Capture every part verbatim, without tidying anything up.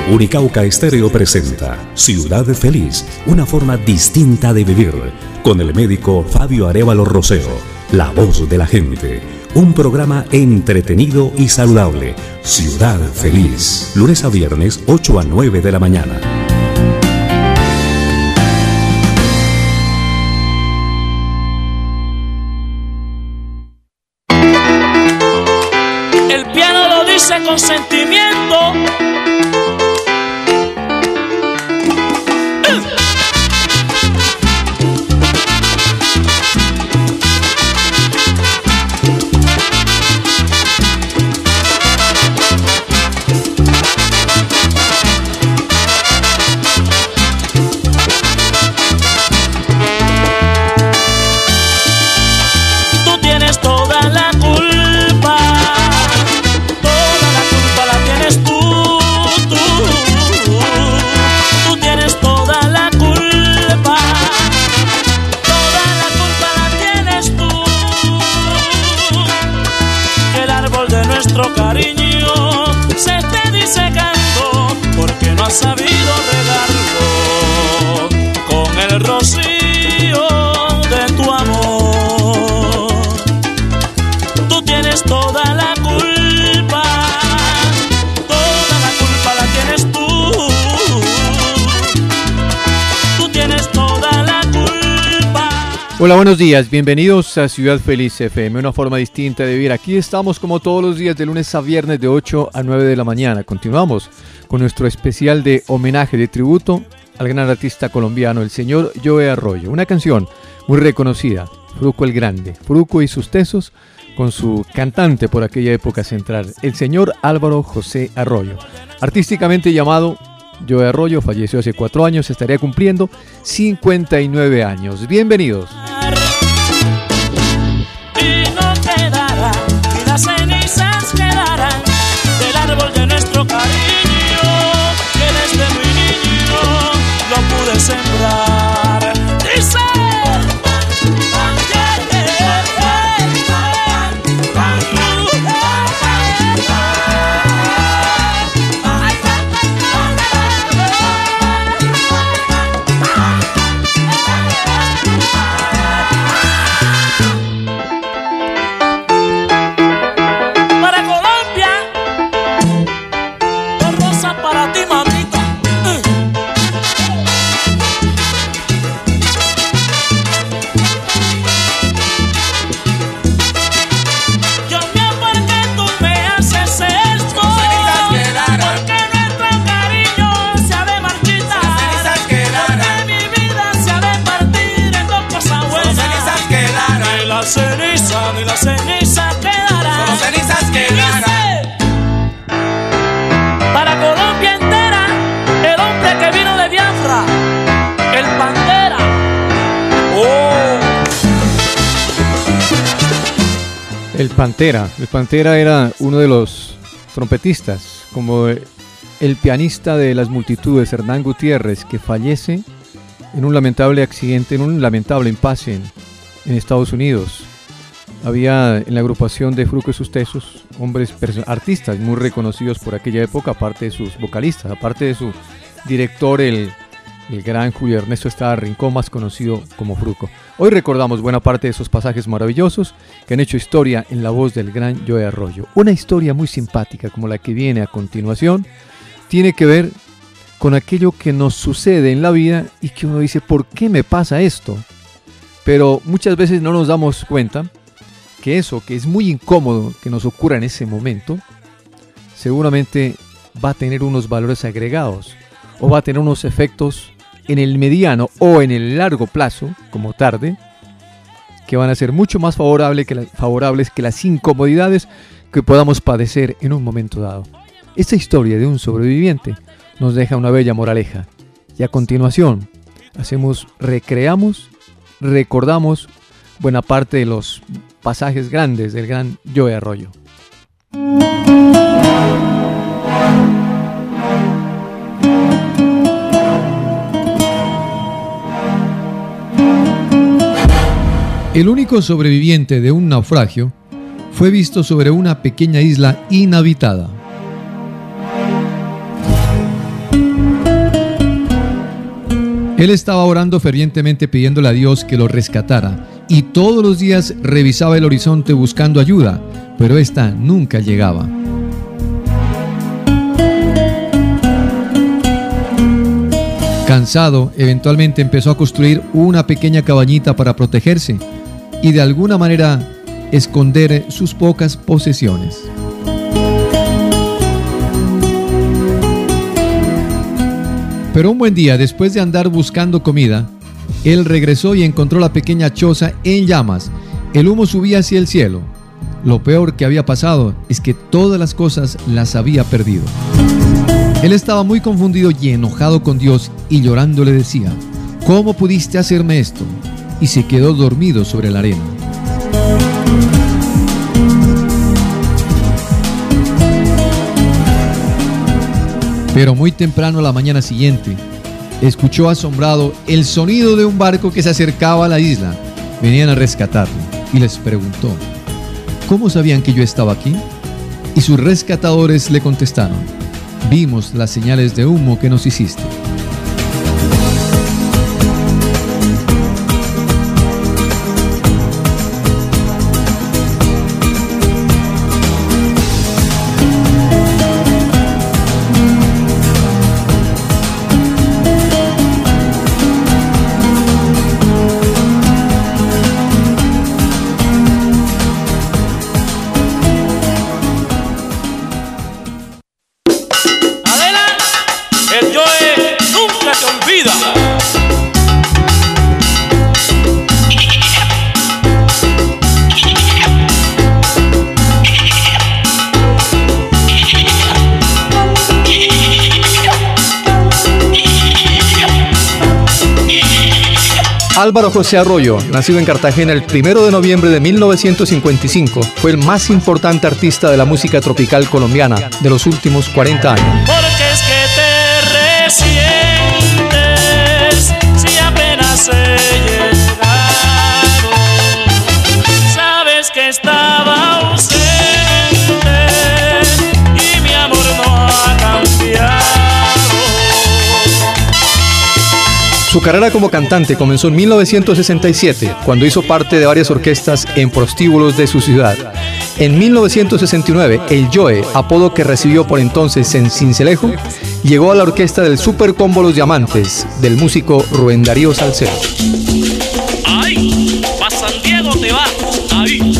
Unicauca Estéreo presenta Ciudad Feliz, una forma distinta de vivir, con el médico Fabio Arévalo Rosero, la voz de la gente. Un programa entretenido y saludable. Ciudad Feliz, lunes a viernes, ocho a nueve de la mañana. El piano lo dice con sentimiento. Cariño se esté disecando porque no has sabido regarlo con el rocío de tu amor. Tú tienes toda la culpa, toda la culpa la tienes tú. Tú tienes toda la culpa. Hola, buenos días, bienvenidos a Ciudad Feliz F M, una forma distinta de vivir. Aquí estamos como todos los días de lunes a viernes de ocho a nueve de la mañana. Continuamos con nuestro especial de homenaje, de tributo al gran artista colombiano, el señor Joe Arroyo. Una canción muy reconocida, Fruco el Grande, Fruco y sus tesos, con su cantante por aquella época central, el señor Álvaro José Arroyo. Artísticamente llamado Joe Arroyo, falleció hace cuatro años, estaría cumpliendo cincuenta y nueve años. Bienvenidos. Y no quedará, y las cenizas quedarán del árbol de nuestro cariño, que desde muy niño lo pude sembrar. Dice. Y la ceniza quedará. Solo cenizas quedarán. Para Colombia entera, el hombre que vino de Biafra, el Pantera. Oh. El Pantera. El Pantera era uno de los trompetistas, como el pianista de las multitudes, Hernán Gutiérrez, que fallece en un lamentable accidente, en un lamentable impasse en, en Estados Unidos. Había en la agrupación de Fruco y sus tesos hombres, artistas muy reconocidos por aquella época, aparte de sus vocalistas, aparte de su director, el, el gran Julio Ernesto Estrada Rincón, más conocido como Fruco. Hoy recordamos buena parte de esos pasajes maravillosos que han hecho historia en la voz del gran Joe Arroyo. Una historia muy simpática como la que viene a continuación tiene que ver con aquello que nos sucede en la vida y que uno dice, ¿por qué me pasa esto? Pero muchas veces no nos damos cuenta que eso, que es muy incómodo que nos ocurra en ese momento, seguramente va a tener unos valores agregados o va a tener unos efectos en el mediano o en el largo plazo, como tarde, que van a ser mucho más favorable que la, favorables que las incomodidades que podamos padecer en un momento dado. Esta historia de un sobreviviente nos deja una bella moraleja y a continuación hacemos, recreamos, recordamos buena parte de los pasajes grandes del gran Joe Arroyo. El único sobreviviente de un naufragio fue visto sobre una pequeña isla inhabitada. Él estaba orando fervientemente pidiéndole a Dios que lo rescatara y todos los días revisaba el horizonte buscando ayuda, pero esta nunca llegaba. Cansado, eventualmente empezó a construir una pequeña cabañita para protegerse y de alguna manera esconder sus pocas posesiones. Pero un buen día, después de andar buscando comida, él regresó y encontró la pequeña choza en llamas. El humo subía hacia el cielo. Lo peor que había pasado es que todas las cosas las había perdido. Él estaba muy confundido y enojado con Dios y llorando le decía: ¿cómo pudiste hacerme esto? Y se quedó dormido sobre la arena. Pero muy temprano a la mañana siguiente, escuchó asombrado el sonido de un barco que se acercaba a la isla. Venían a rescatarlo y les preguntó: ¿cómo sabían que yo estaba aquí? Y sus rescatadores le contestaron: vimos las señales de humo que nos hiciste. Álvaro José Arroyo, nacido en Cartagena el primero de noviembre de mil novecientos cincuenta y cinco, fue el más importante artista de la música tropical colombiana de los últimos cuarenta años. Porque es que te resientes si apenas he llegado. Sabes que estaba ausente y mi amor no ha cambiado. Su carrera como cantante comenzó en mil novecientos sesenta y siete, cuando hizo parte de varias orquestas en prostíbulos de su ciudad. En mil novecientos sesenta y nueve, el Joe, apodo que recibió por entonces en Sincelejo, llegó a la orquesta del Super Combo Los Diamantes, del músico Rubén Darío Salcedo. ¡Ay! Pa' San Diego te vas, ahí.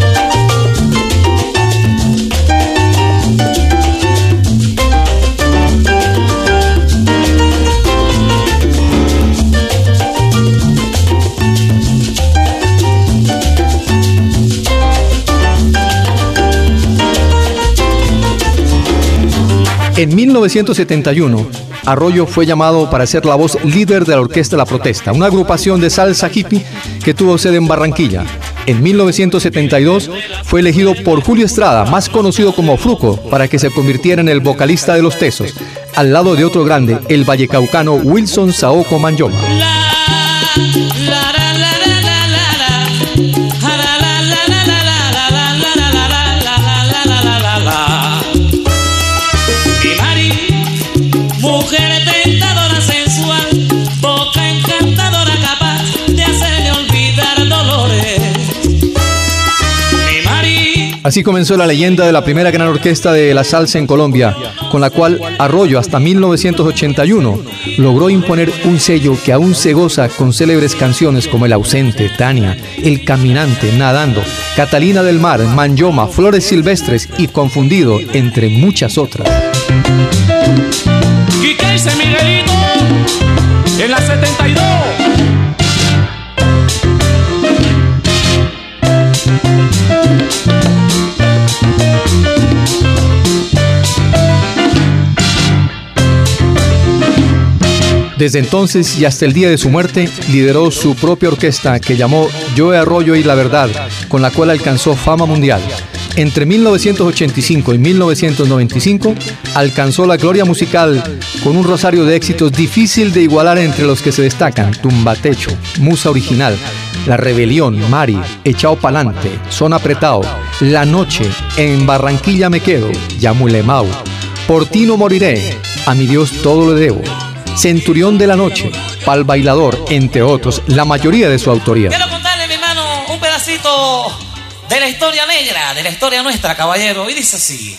En mil novecientos setenta y uno, Arroyo fue llamado para ser la voz líder de la Orquesta La Protesta, una agrupación de salsa hippie que tuvo sede en Barranquilla. En mil novecientos setenta y dos fue elegido por Julio Estrada, más conocido como Fruco, para que se convirtiera en el vocalista de Los Tesos, al lado de otro grande, el vallecaucano Wilson Saoko Manyoma. Mujer tentadora, sensual, boca encantadora, capaz de hacerle olvidar dolores. Mi Mari. Así comenzó la leyenda de la primera gran orquesta de la salsa en Colombia, con la cual Arroyo hasta mil novecientos ochenta y uno logró imponer un sello que aún se goza con célebres canciones como El Ausente, Tania, El Caminante, Nadando, Catalina del Mar, Manyoma, Flores Silvestres y Confundido, entre muchas otras. ¿Y qué dice Miguelito? En la setenta y dos. Desde entonces y hasta el día de su muerte, lideró su propia orquesta que llamó Joe Arroyo y La Verdad, con la cual alcanzó fama mundial. Entre mil novecientos ochenta y cinco y mil novecientos noventa y cinco alcanzó la gloria musical con un rosario de éxitos difícil de igualar, entre los que se destacan Tumbatecho, Musa Original, La Rebelión, Mari, Echao Pa'lante, Son Apretado, La Noche, En Barranquilla Me Quedo, Yamulemau, Por Ti No Moriré, A Mi Dios Todo Le Debo, Centurión de la Noche, Pal Bailador, entre otros, la mayoría de su autoría. Quiero contarle, mi hermano, un pedacito de la historia negra, de la historia nuestra, caballero, y dice así.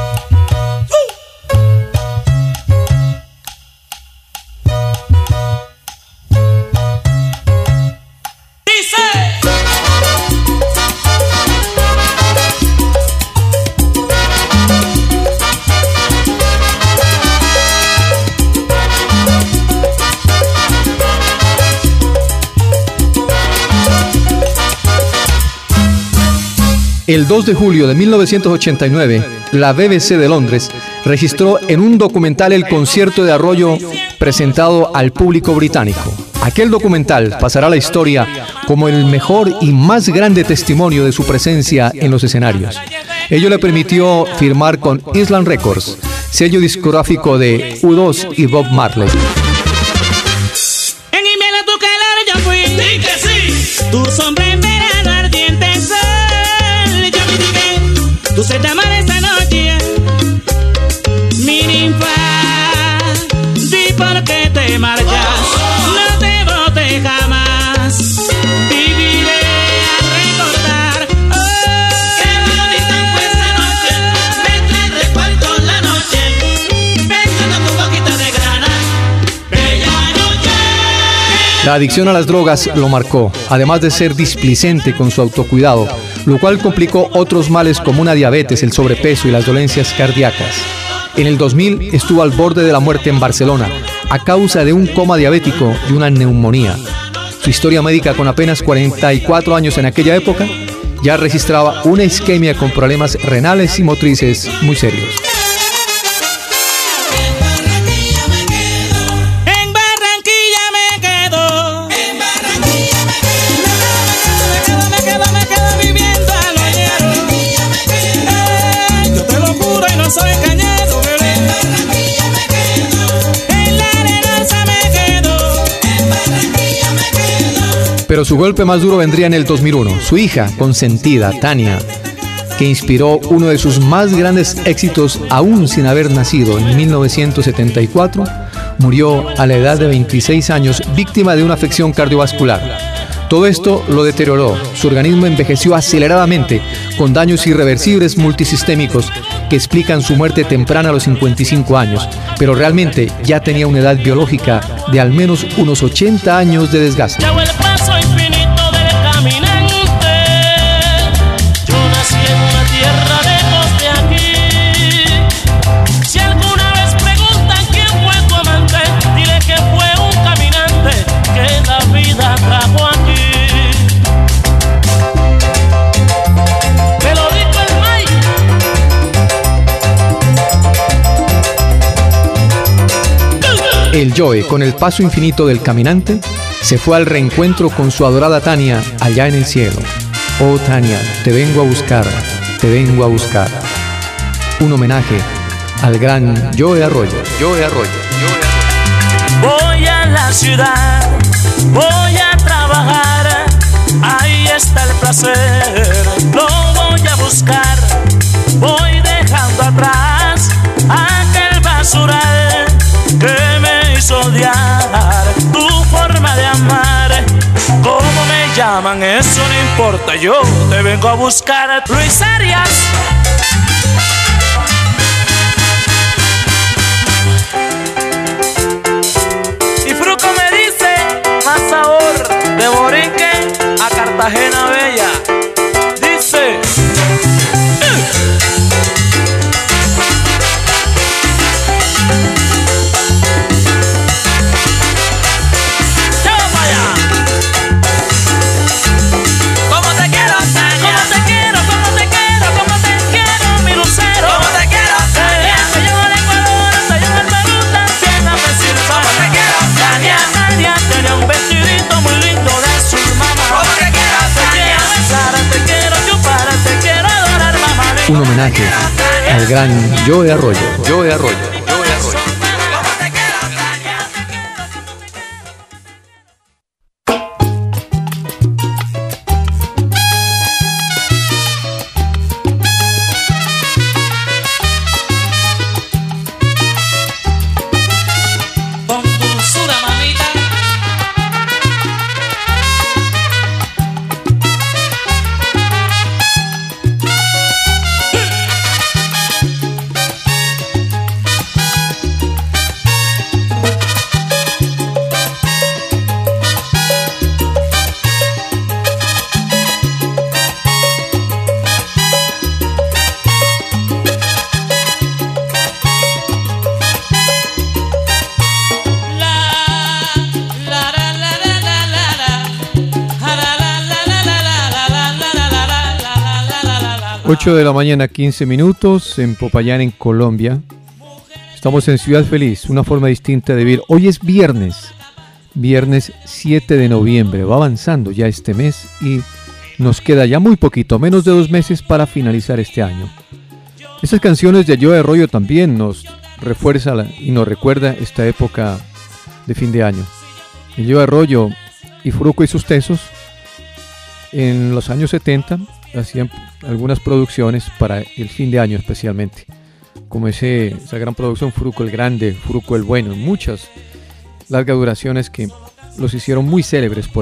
El dos de julio de mil novecientos ochenta y nueve, la B B C de Londres registró en un documental el concierto de Arroyo presentado al público británico. Aquel documental pasará a la historia como el mejor y más grande testimonio de su presencia en los escenarios. Ello le permitió firmar con Island Records, sello discográfico de U dos y Bob Marley. En invierno tu calor yo fui, sí que sí. Tu sombra en verano ardiente sol. Yo me dije, tú se te amar esta noche. Mi ninfa, di por qué te marchas. No te bote jamás. Viviré a recordar. Oh, qué bonita fue esa noche. Me trae recuerdo la noche. Pensando tu boquita de grana. Bella noche. La adicción a las drogas lo marcó, además de ser displicente con su autocuidado, lo cual complicó otros males como una diabetes, el sobrepeso y las dolencias cardíacas. En el dos mil estuvo al borde de la muerte en Barcelona a causa de un coma diabético y una neumonía. Su historia médica, con apenas cuarenta y cuatro años en aquella época, ya registraba una isquemia con problemas renales y motrices muy serios. Soy cañero, bebé. En Barranquilla me quedo. En la arenosa me quedo. En Barranquilla me quedo. Pero su golpe más duro vendría en el dos mil uno. Su hija consentida, Tania, que inspiró uno de sus más grandes éxitos aún sin haber nacido en mil novecientos setenta y cuatro, murió a la edad de veintiséis años víctima de una afección cardiovascular. Todo esto lo deterioró. Su organismo envejeció aceleradamente, con daños irreversibles multisistémicos que explican su muerte temprana a los cincuenta y cinco años, pero realmente ya tenía una edad biológica de al menos unos ochenta años de desgaste. Llevo el paso infinito del caminante. Yo nací en una tierra lejos de aquí. Si alguna vez preguntan quién fue tu amante, dile que fue un caminante que la vida trajo aquí. Me lo dijo el Mike. El Joe, con el paso infinito del caminante, se fue al reencuentro con su adorada Tania allá en el cielo. Oh Tania, te vengo a buscar, te vengo a buscar. Un homenaje al gran Joe Arroyo. Joe Arroyo. Joe Arroyo. Voy a la ciudad, voy a trabajar, ahí está el placer, lo voy a buscar. Voy dejando atrás aquel basural que me hizo odiar tu forma de amar. ¿Cómo me llaman? Eso no importa, yo te vengo a buscar. Luis Arias. Y Fruco me dice, más sabor de Borinque a Cartagena Bella. Dice... Un homenaje al gran Joe Arroyo. Joe Arroyo. Joe Arroyo. Con dulzura, mamita. ocho de la mañana, quince minutos, en Popayán, en Colombia. Estamos en Ciudad Feliz, una forma distinta de vivir. Hoy es viernes, viernes siete de noviembre. Va avanzando ya este mes y nos queda ya muy poquito, menos de dos meses para finalizar este año. Estas canciones de Joe Arroyo también nos refuerza la, y nos recuerda esta época de fin de año. El Joe Arroyo y Fruco y sus Tesos en los años setenta hacían algunas producciones para el fin de año especialmente, como ese, esa gran producción Fruco el Grande, Fruco el Bueno, muchas largas duraciones que los hicieron muy célebres por